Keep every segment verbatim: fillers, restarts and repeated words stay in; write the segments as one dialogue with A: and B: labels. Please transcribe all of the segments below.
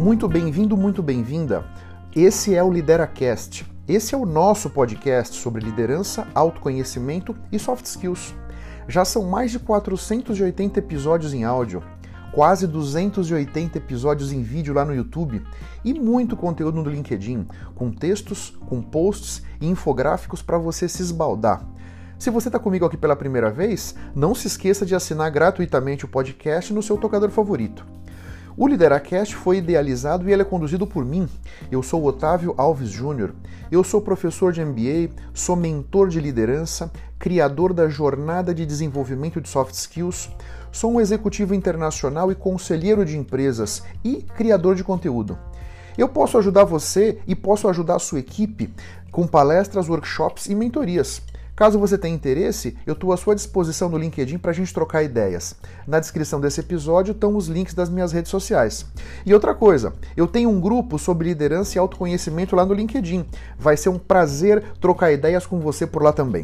A: Muito bem-vindo, muito bem-vinda. Esse é o LideraCast. Esse é o nosso podcast sobre liderança, autoconhecimento e soft skills. Já são mais de quatrocentos e oitenta episódios em áudio, quase duzentos e oitenta episódios em vídeo lá no YouTube e muito conteúdo no LinkedIn, com textos, com posts e infográficos para você se esbaldar. Se você está comigo aqui pela primeira vez, não se esqueça de assinar gratuitamente o podcast no seu tocador favorito. O LideraCast foi idealizado e ele é conduzido por mim. Eu sou Otávio Alves Júnior. Eu sou professor de M B A, sou mentor de liderança, criador da jornada de desenvolvimento de soft skills, sou um executivo internacional e conselheiro de empresas e criador de conteúdo. Eu posso ajudar você e posso ajudar a sua equipe com palestras, workshops e mentorias. Caso você tenha interesse, eu estou à sua disposição no LinkedIn para a gente trocar ideias. Na descrição desse episódio estão os links das minhas redes sociais. E outra coisa, eu tenho um grupo sobre liderança e autoconhecimento lá no LinkedIn. Vai ser um prazer trocar ideias com você por lá também.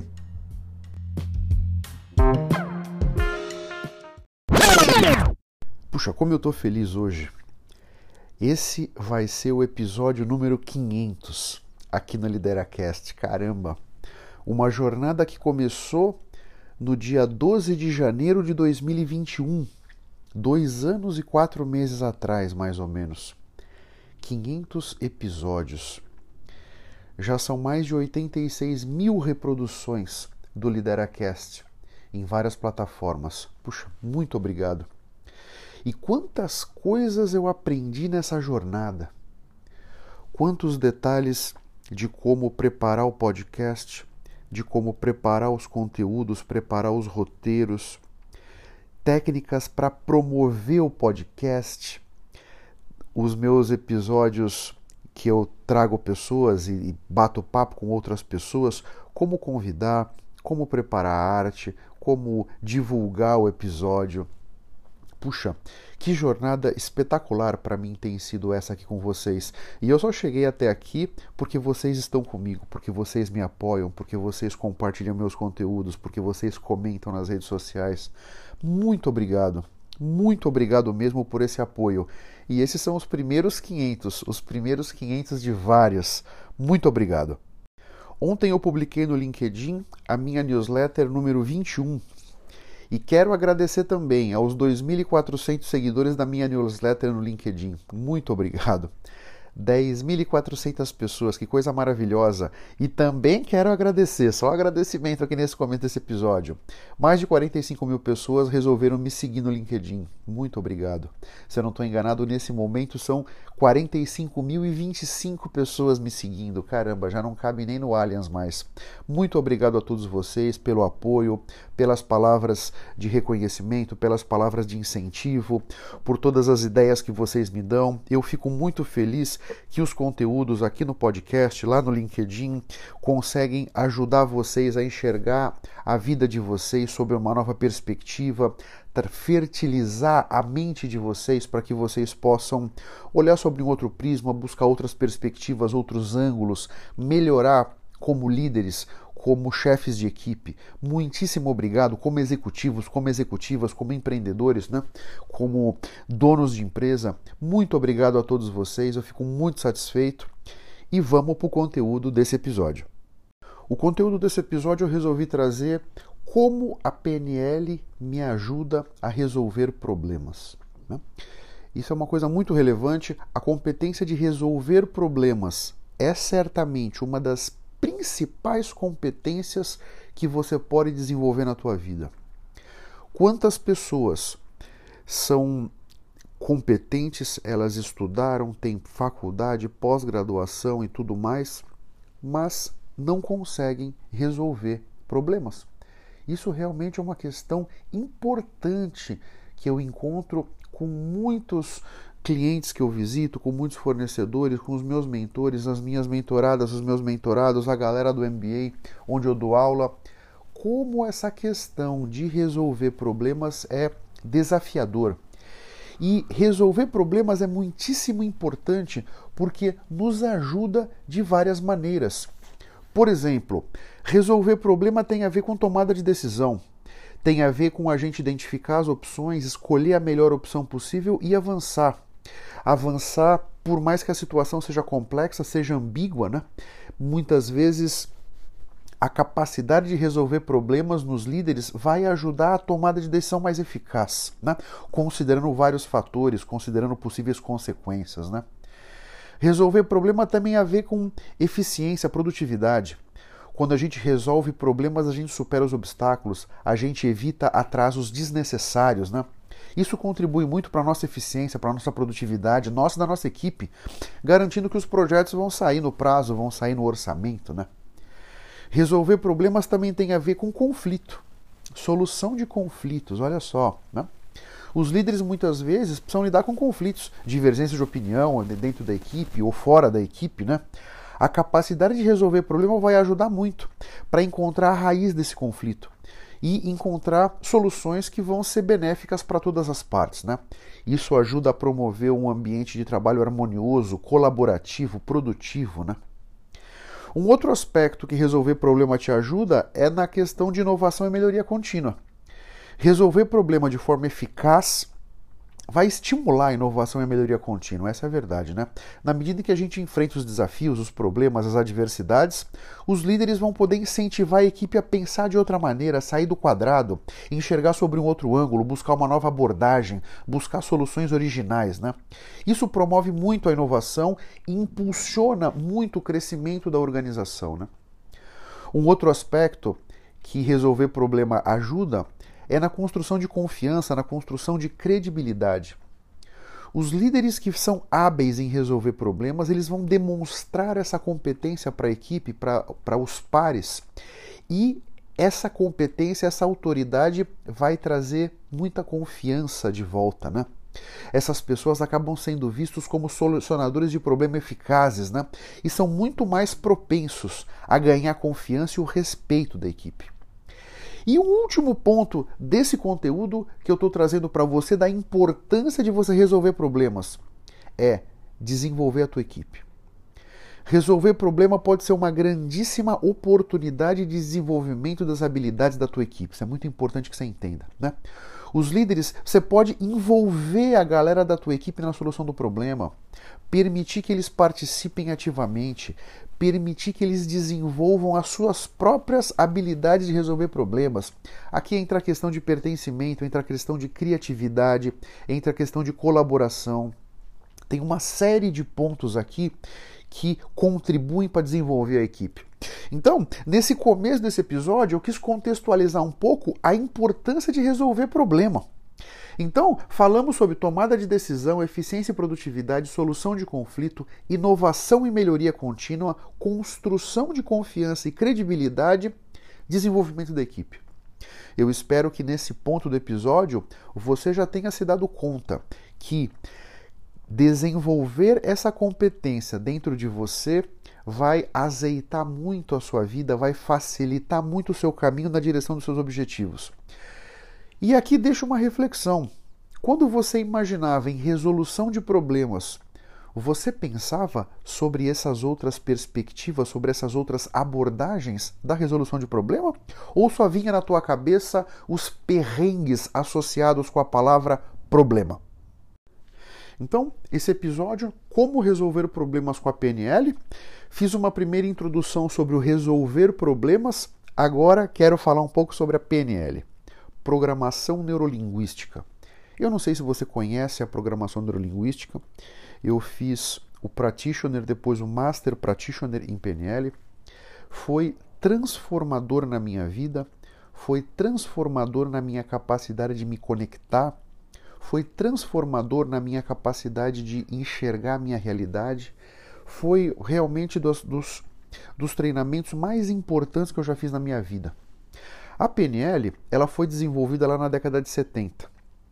A: Puxa, como eu estou feliz hoje. Esse vai ser o episódio número quinhentos aqui no LideraCast. Caramba! Uma jornada que começou no dia doze de janeiro de dois mil e vinte e um, dois anos e quatro meses atrás, mais ou menos. quinhentos episódios. Já são mais de oitenta e seis mil reproduções do LideraCast em várias plataformas. Puxa, muito obrigado. E quantas coisas eu aprendi nessa jornada. Quantos detalhes de como preparar o podcast, de como preparar os conteúdos, preparar os roteiros, técnicas para promover o podcast, os meus episódios que eu trago pessoas e bato papo com outras pessoas, como convidar, como preparar a arte, como divulgar o episódio. Puxa, que jornada espetacular para mim tem sido essa aqui com vocês. E eu só cheguei até aqui porque vocês estão comigo, porque vocês me apoiam, porque vocês compartilham meus conteúdos, porque vocês comentam nas redes sociais. Muito obrigado, muito obrigado mesmo por esse apoio. E esses são os primeiros quinhentos, os primeiros quinhentos de vários. Muito obrigado. Ontem eu publiquei no LinkedIn a minha newsletter número vinte e um. E quero agradecer também aos dois mil e quatrocentos seguidores da minha newsletter no LinkedIn. Muito obrigado. dez mil e quatrocentas pessoas, que coisa maravilhosa. E também quero agradecer, só agradecimento aqui nesse começo desse episódio. Mais de quarenta e cinco mil pessoas resolveram me seguir no LinkedIn. Muito obrigado. Se eu não estou enganado, nesse momento são quarenta e cinco mil e vinte e cinco pessoas me seguindo. Caramba, já não cabe nem no Allianz mais. Muito obrigado a todos vocês pelo apoio, pelas palavras de reconhecimento, pelas palavras de incentivo, por todas as ideias que vocês me dão. Eu fico muito feliz que os conteúdos aqui no podcast, lá no LinkedIn, conseguem ajudar vocês a enxergar a vida de vocês sob uma nova perspectiva, fertilizar a mente de vocês para que vocês possam olhar sobre um outro prisma, buscar outras perspectivas, outros ângulos, melhorar como líderes, como chefes de equipe. Muitíssimo obrigado, como executivos, como executivas, como empreendedores, né? Como donos de empresa. Muito obrigado a todos vocês, eu fico muito satisfeito. E vamos para o conteúdo desse episódio. O conteúdo desse episódio eu resolvi trazer como a P N L me ajuda a resolver problemas, né? Isso é uma coisa muito relevante. A competência de resolver problemas é certamente uma das principais competências que você pode desenvolver na tua vida. Quantas pessoas são competentes, elas estudaram, têm faculdade, pós-graduação e tudo mais, mas não conseguem resolver problemas? Isso realmente é uma questão importante que eu encontro com muitos clientes que eu visito, com muitos fornecedores, com os meus mentores, as minhas mentoradas, os meus mentorados, a galera do M B A, onde eu dou aula. Como essa questão de resolver problemas é desafiador. E resolver problemas é muitíssimo importante porque nos ajuda de várias maneiras. Por exemplo, resolver problema tem a ver com tomada de decisão. Tem a ver com a gente identificar as opções, escolher a melhor opção possível e avançar. Avançar, por mais que a situação seja complexa, seja ambígua, né? Muitas vezes a capacidade de resolver problemas nos líderes vai ajudar a tomada de decisão mais eficaz, né? Considerando vários fatores, considerando possíveis consequências, né? Resolver problema também tem a ver com eficiência, produtividade. Quando a gente resolve problemas, a gente supera os obstáculos, a gente evita atrasos desnecessários, né? Isso contribui muito para a nossa eficiência, para a nossa produtividade, nossa e da nossa equipe, garantindo que os projetos vão sair no prazo, vão sair no orçamento, né? Resolver problemas também tem a ver com conflito, solução de conflitos, olha só, né? Os líderes muitas vezes precisam lidar com conflitos, divergências de opinião dentro da equipe ou fora da equipe, né? A capacidade de resolver problema vai ajudar muito para encontrar a raiz desse conflito e encontrar soluções que vão ser benéficas para todas as partes, né? Isso ajuda a promover um ambiente de trabalho harmonioso, colaborativo, produtivo, né? Um outro aspecto que resolver problema te ajuda é na questão de inovação e melhoria contínua. Resolver problema de forma eficaz vai estimular a inovação e a melhoria contínua, essa é a verdade, né? Na medida em que a gente enfrenta os desafios, os problemas, as adversidades, os líderes vão poder incentivar a equipe a pensar de outra maneira, sair do quadrado, enxergar sobre um outro ângulo, buscar uma nova abordagem, buscar soluções originais, né? Isso promove muito a inovação e impulsiona muito o crescimento da organização, né? Um outro aspecto que resolver problema ajuda é na construção de confiança, na construção de credibilidade. Os líderes que são hábeis em resolver problemas, eles vão demonstrar essa competência para a equipe, para os pares, e essa competência, essa autoridade vai trazer muita confiança de volta, né? Essas pessoas acabam sendo vistos como solucionadores de problema eficazes, né? E são muito mais propensos a ganhar confiança e o respeito da equipe. E um último ponto desse conteúdo que eu estou trazendo para você da importância de você resolver problemas é desenvolver a tua equipe. Resolver problema pode ser uma grandíssima oportunidade de desenvolvimento das habilidades da tua equipe. Isso é muito importante que você entenda, né? Os líderes, você pode envolver a galera da tua equipe na solução do problema, permitir que eles participem ativamente, permitir que eles desenvolvam as suas próprias habilidades de resolver problemas. Aqui entra a questão de pertencimento, entra a questão de criatividade, entra a questão de colaboração. Tem uma série de pontos aqui que contribuem para desenvolver a equipe. Então, nesse começo desse episódio, eu quis contextualizar um pouco a importância de resolver problema. Então, falamos sobre tomada de decisão, eficiência e produtividade, solução de conflito, inovação e melhoria contínua, construção de confiança e credibilidade, desenvolvimento da equipe. Eu espero que nesse ponto do episódio você já tenha se dado conta que desenvolver essa competência dentro de você vai azeitar muito a sua vida, vai facilitar muito o seu caminho na direção dos seus objetivos. E aqui deixo uma reflexão. Quando você imaginava em resolução de problemas, você pensava sobre essas outras perspectivas, sobre essas outras abordagens da resolução de problema? Ou só vinha na tua cabeça os perrengues associados com a palavra problema? Então, esse episódio, como resolver problemas com a P N L, fiz uma primeira introdução sobre o resolver problemas, agora quero falar um pouco sobre a P N L, Programação Neurolinguística. Eu não sei se você conhece a programação neurolinguística, eu fiz o Practitioner, depois o Master Practitioner em P N L, foi transformador na minha vida, foi transformador na minha capacidade de me conectar, foi transformador na minha capacidade de enxergar a minha realidade, foi realmente dos, dos, dos treinamentos mais importantes que eu já fiz na minha vida. A P N L, ela foi desenvolvida lá na década de setenta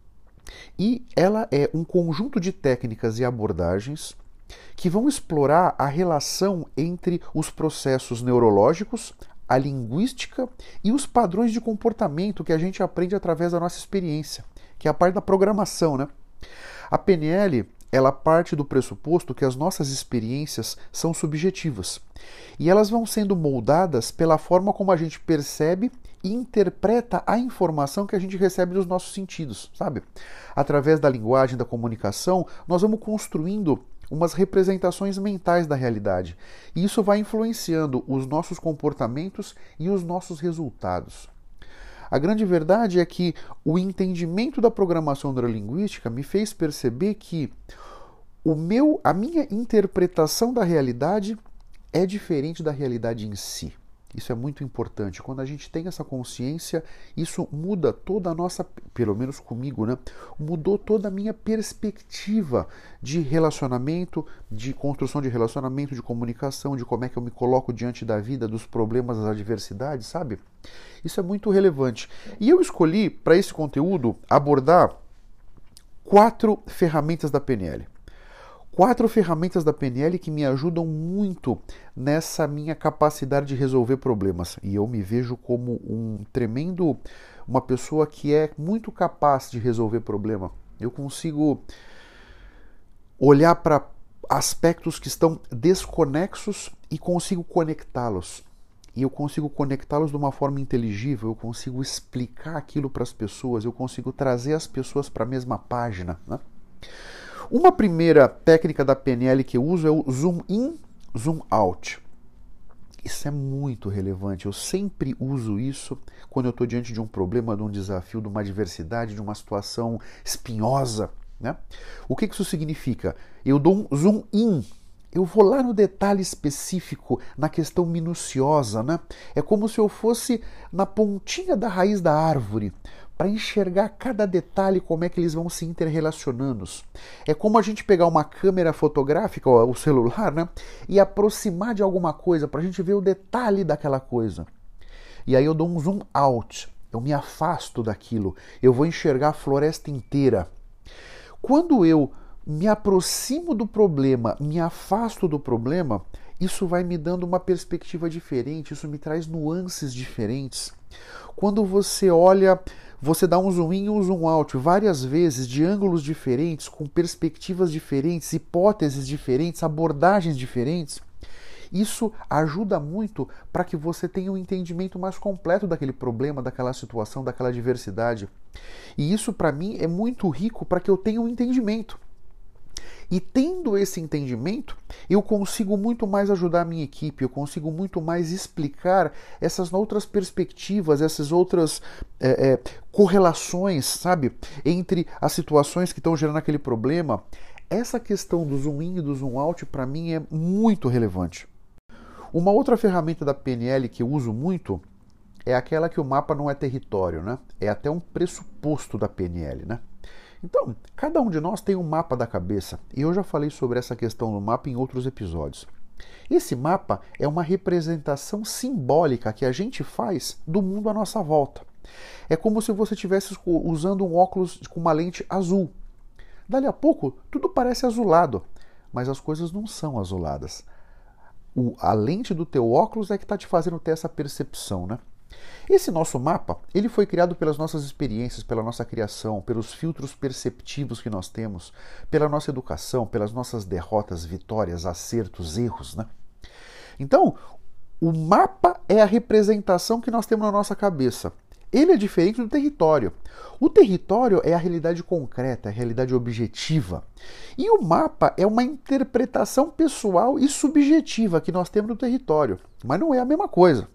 A: e ela é um conjunto de técnicas e abordagens que vão explorar a relação entre os processos neurológicos, a linguística e os padrões de comportamento que a gente aprende através da nossa experiência, que é a parte da programação, né? A P N L, ela parte do pressuposto que as nossas experiências são subjetivas e elas vão sendo moldadas pela forma como a gente percebe interpreta a informação que a gente recebe dos nossos sentidos, sabe? Através da linguagem, da comunicação, nós vamos construindo umas representações mentais da realidade. E isso vai influenciando os nossos comportamentos e os nossos resultados. A grande verdade é que o entendimento da programação neurolinguística me fez perceber que o meu, a minha interpretação da realidade é diferente da realidade em si. Isso é muito importante. Quando a gente tem essa consciência, isso muda toda a nossa, pelo menos comigo, né? Mudou toda a minha perspectiva de relacionamento, de construção de relacionamento, de comunicação, de como é que eu me coloco diante da vida, dos problemas, das adversidades, sabe? Isso é muito relevante. E eu escolhi, para esse conteúdo, abordar quatro ferramentas da P N L. Quatro ferramentas da P N L que me ajudam muito nessa minha capacidade de resolver problemas. E eu me vejo como um tremendo, uma pessoa que é muito capaz de resolver problema. Eu consigo olhar para aspectos que estão desconexos e consigo conectá-los. E eu consigo conectá-los de uma forma inteligível, eu consigo explicar aquilo para as pessoas, eu consigo trazer as pessoas para a mesma página, né? Uma primeira técnica da P N L que eu uso é o zoom in, zoom out. Isso é muito relevante. Eu sempre uso isso quando eu estou diante de um problema, de um desafio, de uma adversidade, de uma situação espinhosa, né? O que isso significa? Eu dou um zoom in. Eu vou lá no detalhe específico, na questão minuciosa, né? É como se eu fosse na pontinha da raiz da árvore, para enxergar cada detalhe, como é que eles vão se interrelacionando. É como a gente pegar uma câmera fotográfica, ó, o celular, né, e aproximar de alguma coisa, para a gente ver o detalhe daquela coisa. E aí eu dou um zoom out, eu me afasto daquilo, eu vou enxergar a floresta inteira. Quando eu me aproximo do problema, me afasto do problema, isso vai me dando uma perspectiva diferente, isso me traz nuances diferentes. Quando você olha, você dá um zoom in e um zoom out várias vezes, de ângulos diferentes, com perspectivas diferentes, hipóteses diferentes, abordagens diferentes, isso ajuda muito para que você tenha um entendimento mais completo daquele problema, daquela situação, daquela diversidade. E isso, para mim, é muito rico para que eu tenha um entendimento. E tendo esse entendimento, eu consigo muito mais ajudar a minha equipe, eu consigo muito mais explicar essas outras perspectivas, essas outras é, é, correlações, sabe, entre as situações que estão gerando aquele problema. Essa questão do zoom in e do zoom out, para mim, é muito relevante. Uma outra ferramenta da P N L que eu uso muito é aquela que o mapa não é território, né? É até um pressuposto da P N L, né? Então, cada um de nós tem um mapa da cabeça, e eu já falei sobre essa questão do mapa em outros episódios. Esse mapa é uma representação simbólica que a gente faz do mundo à nossa volta. É como se você estivesse usando um óculos com uma lente azul. Dali a pouco, tudo parece azulado, mas as coisas não são azuladas. O, a lente do teu óculos é que está te fazendo ter essa percepção, né? Esse nosso mapa, ele foi criado pelas nossas experiências, pela nossa criação, pelos filtros perceptivos que nós temos, pela nossa educação, pelas nossas derrotas, vitórias, acertos, erros, né? Então, o mapa é a representação que nós temos na nossa cabeça. Ele é diferente do território. O território é a realidade concreta, a realidade objetiva. E o mapa é uma interpretação pessoal e subjetiva que nós temos do território. Mas não é a mesma coisa.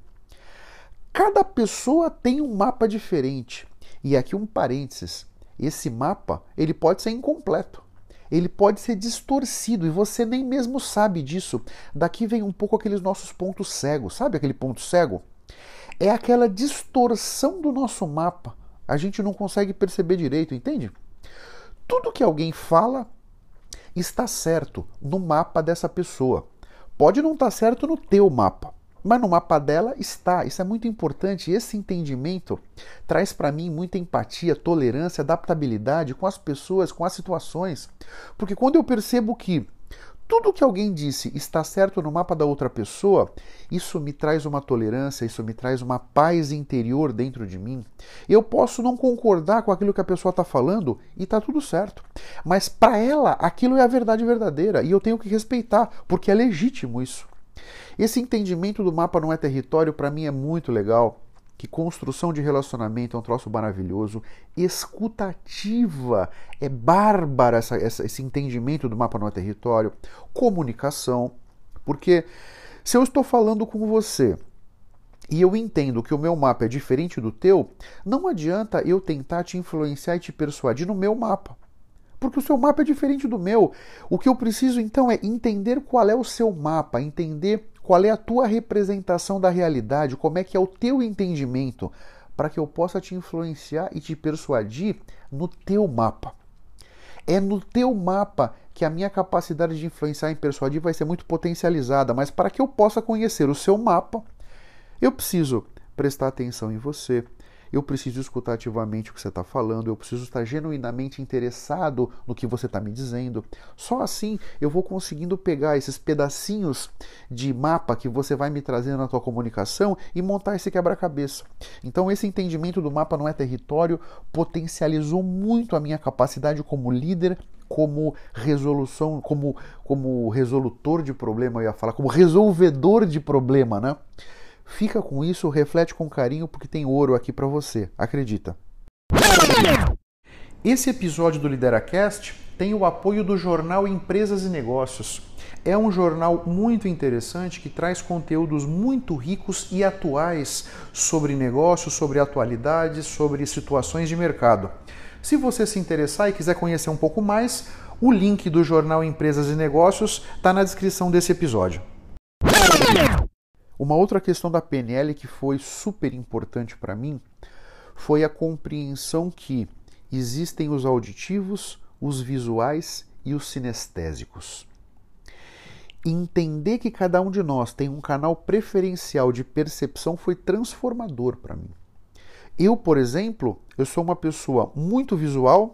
A: Cada pessoa tem um mapa diferente. E aqui um parênteses. Esse mapa, ele pode ser incompleto. Ele pode ser distorcido e você nem mesmo sabe disso. Daqui vem um pouco aqueles nossos pontos cegos. Sabe aquele ponto cego? É aquela distorção do nosso mapa. A gente não consegue perceber direito, entende? Tudo que alguém fala está certo no mapa dessa pessoa. Pode não estar certo no teu mapa, mas no mapa dela está. Isso é muito importante. Esse entendimento traz para mim muita empatia, tolerância, adaptabilidade com as pessoas, com as situações. Porque quando eu percebo que tudo que alguém disse está certo no mapa da outra pessoa, isso me traz uma tolerância, isso me traz uma paz interior dentro de mim. Eu posso não concordar com aquilo que a pessoa está falando e está tudo certo. Mas para ela, aquilo é a verdade verdadeira e eu tenho que respeitar, porque é legítimo isso. Esse entendimento do mapa não é território, para mim, é muito legal. que construção de relacionamento é um troço maravilhoso, escutativa é bárbara, essa, essa, esse entendimento do mapa não é território, comunicação, porque se eu estou falando com você e eu entendo que o meu mapa é diferente do teu, não adianta eu tentar te influenciar e te persuadir no meu mapa. Porque o seu mapa é diferente do meu. O que eu preciso então é entender qual é o seu mapa, entender qual é a tua representação da realidade, como é que é o teu entendimento, para que eu possa te influenciar e te persuadir no teu mapa. É no teu mapa que a minha capacidade de influenciar e persuadir vai ser muito potencializada, mas para que eu possa conhecer o seu mapa, eu preciso prestar atenção em você, eu preciso escutar ativamente o que você está falando, eu preciso estar genuinamente interessado no que você está me dizendo. Só assim eu vou conseguindo pegar esses pedacinhos de mapa que você vai me trazendo na tua comunicação e montar esse quebra-cabeça. Então esse entendimento do mapa não é território potencializou muito a minha capacidade como líder, como resolução, como, como resolutor de problema, eu ia falar, como resolvedor de problema, né? Fica com isso, reflete com carinho, porque tem ouro aqui para você, acredita. Esse episódio do LideraCast tem o apoio do jornal Empresas e Negócios. É um jornal muito interessante que traz conteúdos muito ricos e atuais sobre negócios, sobre atualidades, sobre situações de mercado. Se você se interessar e quiser conhecer um pouco mais, o link do jornal Empresas e Negócios está na descrição desse episódio. Uma outra questão da P N L que foi super importante para mim foi a compreensão que existem os auditivos, os visuais e os sinestésicos. Entender que cada um de nós tem um canal preferencial de percepção foi transformador para mim. Eu, por exemplo, eu sou uma pessoa muito visual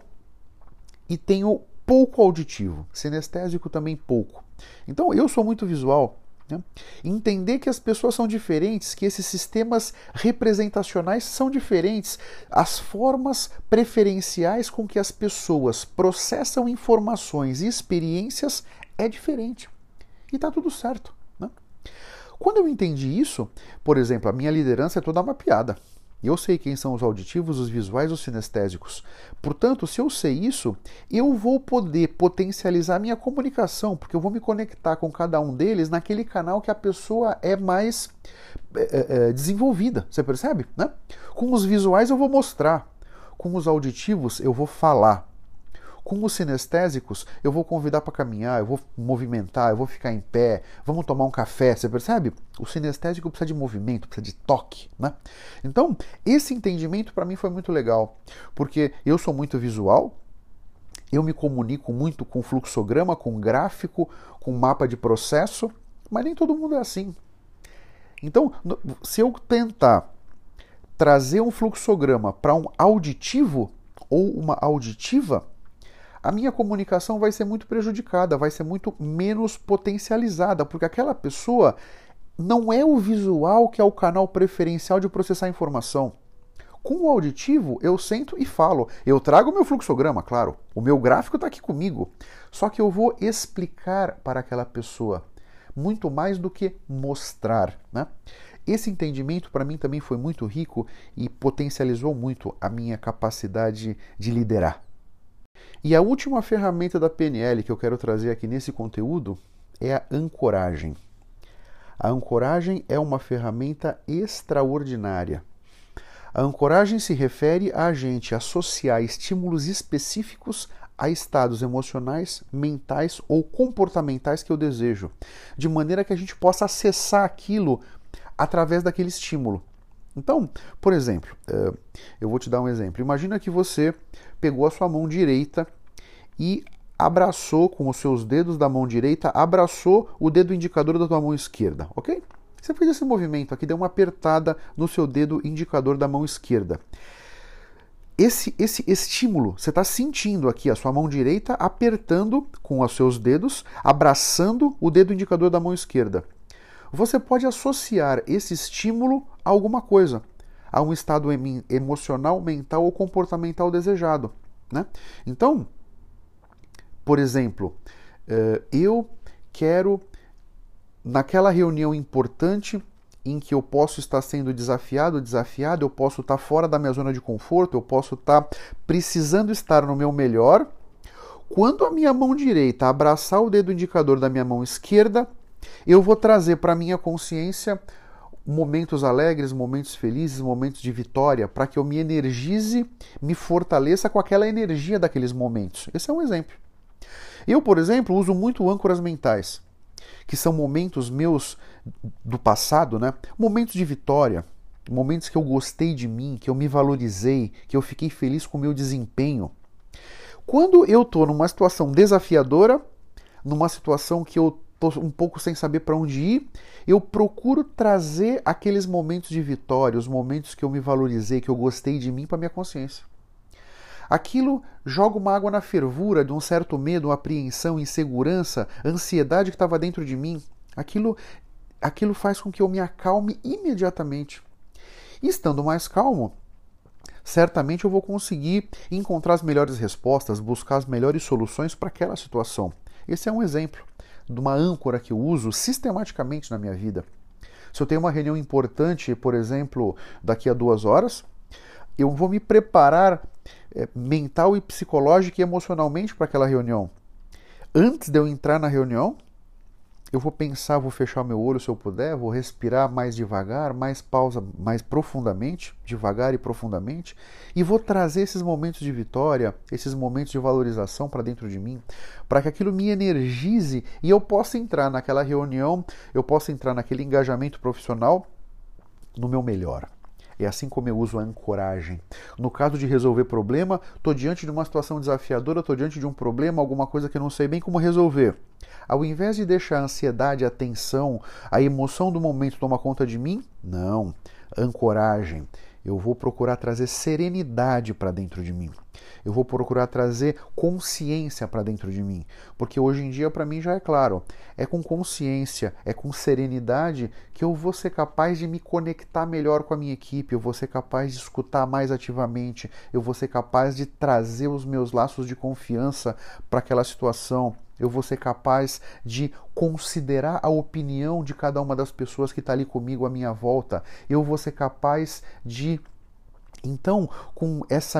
A: e tenho pouco auditivo, sinestésico também pouco. Então eu sou muito visual. Né? Entender que as pessoas são diferentes, que esses sistemas representacionais são diferentes, as formas preferenciais com que as pessoas processam informações e experiências é diferente. E está tudo certo. Né? Quando eu entendi isso, por exemplo, a minha liderança é toda mapeada. Eu sei quem são os auditivos, os visuais, os sinestésicos. Portanto, se eu sei isso, eu vou poder potencializar a minha comunicação, porque eu vou me conectar com cada um deles naquele canal que a pessoa é mais é, é, desenvolvida. Você percebe? Né? Com os visuais eu vou mostrar, com os auditivos eu vou falar. Com os sinestésicos, eu vou convidar para caminhar, eu vou movimentar, eu vou ficar em pé, vamos tomar um café, você percebe? O sinestésico precisa de movimento, precisa de toque, né? Então, esse entendimento para mim foi muito legal, porque eu sou muito visual, eu me comunico muito com fluxograma, com gráfico, com mapa de processo, mas nem todo mundo é assim. Então, se eu tentar trazer um fluxograma para um auditivo ou uma auditiva, a minha comunicação vai ser muito prejudicada, vai ser muito menos potencializada, porque aquela pessoa não é o visual que é o canal preferencial de processar informação. Com o auditivo, eu sento e falo. Eu trago o meu fluxograma, claro. O meu gráfico está aqui comigo. Só que eu vou explicar para aquela pessoa, muito mais do que mostrar. Né? Esse entendimento, para mim, também foi muito rico e potencializou muito a minha capacidade de liderar. E a última ferramenta da P N L que eu quero trazer aqui nesse conteúdo é a ancoragem. A ancoragem é uma ferramenta extraordinária. A ancoragem se refere a a gente associar estímulos específicos a estados emocionais, mentais ou comportamentais que eu desejo, de maneira que a gente possa acessar aquilo através daquele estímulo. Então, por exemplo, eu vou te dar um exemplo. Imagina que você pegou a sua mão direita e abraçou com os seus dedos da mão direita, abraçou o dedo indicador da tua mão esquerda, ok? Você fez esse movimento aqui, deu uma apertada no seu dedo indicador da mão esquerda. Esse, esse estímulo, você está sentindo aqui a sua mão direita apertando com os seus dedos, abraçando o dedo indicador da mão esquerda. Você pode associar esse estímulo a alguma coisa, a um estado emocional, mental ou comportamental desejado. Né? Então, por exemplo, eu quero, naquela reunião importante, em que eu posso estar sendo desafiado, desafiado, eu posso estar fora da minha zona de conforto, eu posso estar precisando estar no meu melhor. Quando a minha mão direita abraçar o dedo indicador da minha mão esquerda, eu vou trazer para a minha consciência momentos alegres, momentos felizes, momentos de vitória, para que eu me energize, me fortaleça com aquela energia daqueles momentos. Esse é um exemplo. Eu, por exemplo, uso muito âncoras mentais, que são momentos meus do passado, né? Momentos de vitória, momentos que eu gostei de mim, que eu me valorizei, que eu fiquei feliz com o meu desempenho. Quando eu estou numa situação desafiadora, numa situação que eu estou um pouco sem saber para onde ir, eu procuro trazer aqueles momentos de vitória, os momentos que eu me valorizei, que eu gostei de mim para minha consciência. Aquilo joga uma água na fervura de um certo medo, apreensão, insegurança, ansiedade que estava dentro de mim. Aquilo, aquilo faz com que eu me acalme imediatamente. E estando mais calmo, certamente eu vou conseguir encontrar as melhores respostas, buscar as melhores soluções para aquela situação. Esse é um exemplo de uma âncora que eu uso sistematicamente na minha vida. Se eu tenho uma reunião importante, por exemplo, daqui a duas horas, eu vou me preparar é, mental e psicológica e emocionalmente para aquela reunião. Antes de eu entrar na reunião, eu vou pensar, vou fechar meu olho se eu puder, vou respirar mais devagar, mais pausa, mais profundamente, devagar e profundamente, e vou trazer esses momentos de vitória, esses momentos de valorização para dentro de mim, para que aquilo me energize e eu possa entrar naquela reunião, eu possa entrar naquele engajamento profissional no meu melhor. É assim como eu uso a ancoragem. No caso de resolver problema, estou diante de uma situação desafiadora, estou diante de um problema, alguma coisa que eu não sei bem como resolver. Ao invés de deixar a ansiedade, a tensão, a emoção do momento tomar conta de mim, não. Ancoragem. Eu vou procurar trazer serenidade para dentro de mim. Eu vou procurar trazer consciência para dentro de mim. Porque hoje em dia, para mim, já é claro, é com consciência, é com serenidade que eu vou ser capaz de me conectar melhor com a minha equipe, eu vou ser capaz de escutar mais ativamente, eu vou ser capaz de trazer os meus laços de confiança para aquela situação. Eu vou ser capaz de considerar a opinião de cada uma das pessoas que está ali comigo à minha volta. Eu vou ser capaz de, então, com essa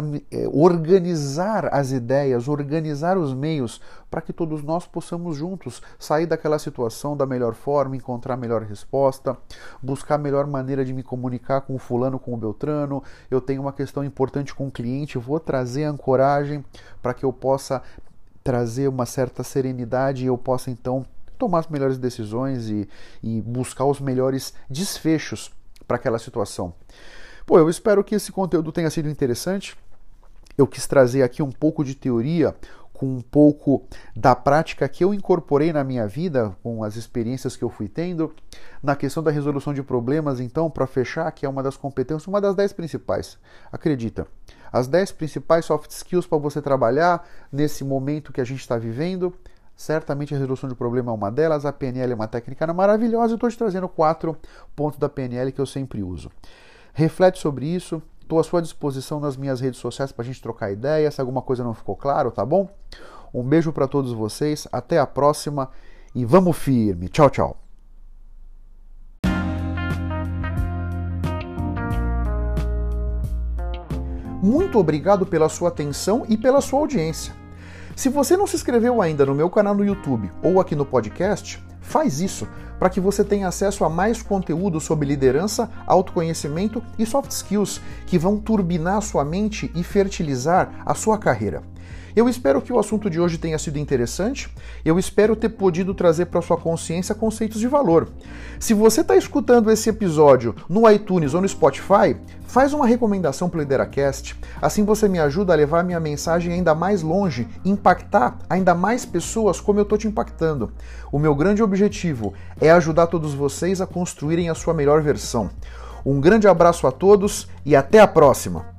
A: organizar as ideias, organizar os meios para que todos nós possamos juntos sair daquela situação da melhor forma, encontrar a melhor resposta, buscar a melhor maneira de me comunicar com o fulano, com o beltrano. Eu tenho uma questão importante com o cliente, vou trazer a ancoragem para que eu possa trazer uma certa serenidade e eu possa então tomar as melhores decisões e, e buscar os melhores desfechos para aquela situação. Pô, eu espero que esse conteúdo tenha sido interessante. Eu quis trazer aqui um pouco de teoria com um pouco da prática que eu incorporei na minha vida, com as experiências que eu fui tendo. Na questão da resolução de problemas, então, para fechar, que é uma das competências, uma das dez principais. Acredita, as dez principais soft skills para você trabalhar nesse momento que a gente está vivendo, certamente a resolução de problema é uma delas, a P N L é uma técnica maravilhosa, eu estou te trazendo quatro pontos da P N L que eu sempre uso. Reflete sobre isso, estou à sua disposição nas minhas redes sociais para a gente trocar ideia, se alguma coisa não ficou claro, tá bom? Um beijo para todos vocês, até a próxima e vamos firme. Tchau, tchau. Muito obrigado pela sua atenção e pela sua audiência. Se você não se inscreveu ainda no meu canal no YouTube ou aqui no podcast, faz isso para que você tenha acesso a mais conteúdo sobre liderança, autoconhecimento e soft skills que vão turbinar a sua mente e fertilizar a sua carreira. Eu espero que o assunto de hoje tenha sido interessante, eu espero ter podido trazer para sua consciência conceitos de valor. Se você está escutando esse episódio no iTunes ou no Spotify, faz uma recomendação para o LideraCast, assim você me ajuda a levar minha mensagem ainda mais longe, impactar ainda mais pessoas como eu estou te impactando. O meu grande objetivo é ajudar todos vocês a construírem a sua melhor versão. Um grande abraço a todos e até a próxima!